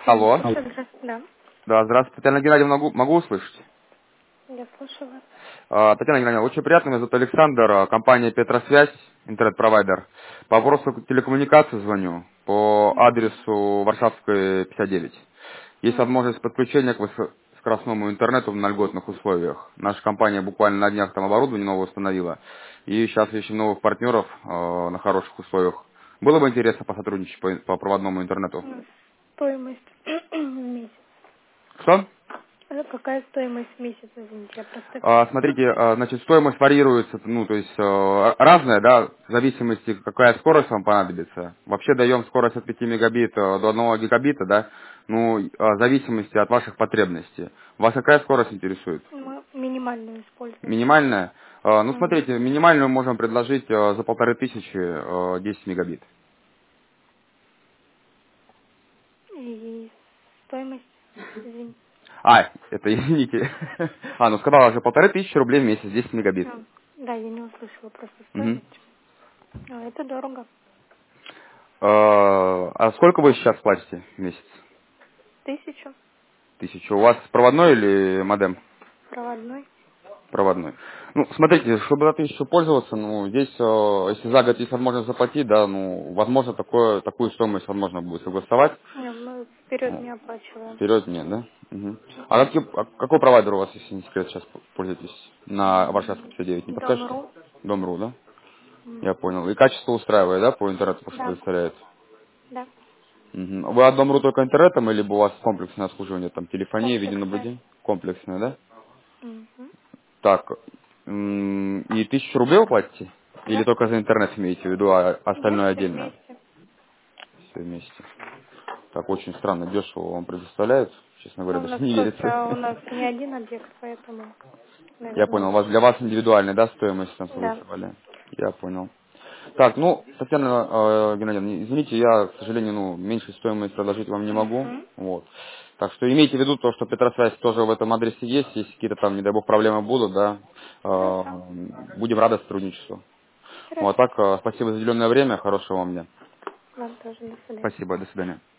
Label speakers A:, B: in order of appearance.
A: Алло.
B: Здравствуйте, да.
A: Да, здравствуйте. Татьяна Геннадьевна, могу услышать?
B: Я слушаю вас.
A: Татьяна Геннадьевна, очень приятно, меня зовут Александр, компания Петросвязь, интернет-провайдер. По вопросу телекоммуникации звоню, по адресу Варшавская, 59. Есть возможность подключения к скоростному интернету на льготных условиях. Наша компания буквально на днях там оборудование новое установила, и сейчас ищем новых партнеров на хороших условиях. Было бы интересно посотрудничать по проводному интернету.
B: Стоимость в месяц.
A: Что?
B: Какая стоимость в месяц, извините, я просто...
A: Смотрите, значит, стоимость варьируется, ну, то есть разная, да, в зависимости, какая скорость вам понадобится. Вообще даем скорость от 5 мегабит до 1 гигабита, да, ну, в зависимости от ваших потребностей. Вас какая скорость интересует?
B: Мы минимальную используем.
A: Минимальная? Ну,
B: Мгм.
A: смотрите, минимальную можем предложить за 1500 10 мегабит.
B: И стоимость, извините.
A: Это, извините. Ну, сказала же 1500 рублей в месяц, 10 мегабит.
B: Да, я не услышала просто
A: Мгм.
B: стоимость. Это дорого.
A: А сколько вы сейчас платите в месяц?
B: 1000
A: 1000. У вас проводной или модем?
B: проводной.
A: Проводной. Ну, смотрите, чтобы за 1000 пользоваться, ну, здесь, если за год есть возможность заплатить, да, ну, возможно, такую стоимость возможно будет согласовать.
B: Не, мы вперед
A: Ну,
B: не оплачиваем.
A: вперед нет, да? Мгм. Какой провайдер у вас, если не секрет, сейчас пользуетесь на Варшавской 59, не подскажете?
B: Дом.ру.
A: Дом.ру, да?
B: М,
A: Я понял. И качество устраивает, да, по интернету, что
B: Да,
A: предоставляет?
B: да.
A: Мгм. Вы от Дом.ру только интернетом, или у вас комплексное обслуживание, там, телефония,
B: Комплексная.
A: видеонаблюдение? Комплексное, да?
B: Мгм.
A: Так, и 1000 рублей вы платите? Или
B: Да.
A: только за интернет имеете в виду, а
B: Нет,
A: остальное
B: все
A: отдельно?
B: вместе.
A: Все вместе. Так, очень странно, дешево вам предоставляют. Честно говоря,
B: Ну, у
A: даже
B: нас
A: не верится.
B: просто у нас не один объект, поэтому,
A: Я понял,
B: наверное,
A: для вас индивидуальная, да, стоимость там
B: да.
A: согласовали? Я понял. Так, ну, Татьяна Геннадьевна, извините, я, к сожалению, меньше стоимость предложить вам не могу.
B: Мгм.
A: Вот. Так что имейте в виду то, что Петросвязь тоже в этом адресе есть. Если какие-то там, не дай бог, проблемы будут, да,
B: Хорошо.
A: будем рады сотрудничеству. Вот
B: Хорошо.
A: так, спасибо за уделенное время, хорошего вам дня.
B: Вам тоже. До свидания.
A: Спасибо, до свидания.